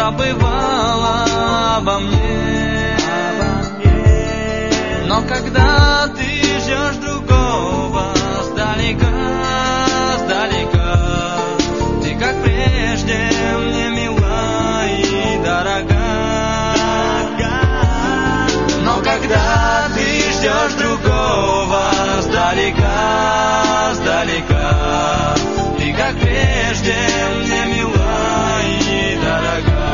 забывала обо мне. Но когда ты ждешь другого сдалека, ты как прежде мне мила и дорога. Но когда ты ждешь другого сдалека, ты как прежде мне мила и дорога.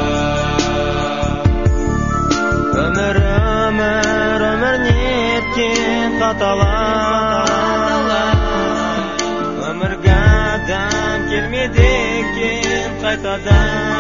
Ömür netken qatalar, ömürga dam kelmedi ekan qaytadan.